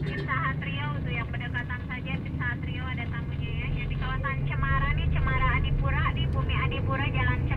di Sahatrio tuh yang berdekatan saja di Sahatrio ada tamunya ya. Jadi kawasan Cemara nih, Cemara Adipura di Bumi Adipura Jalan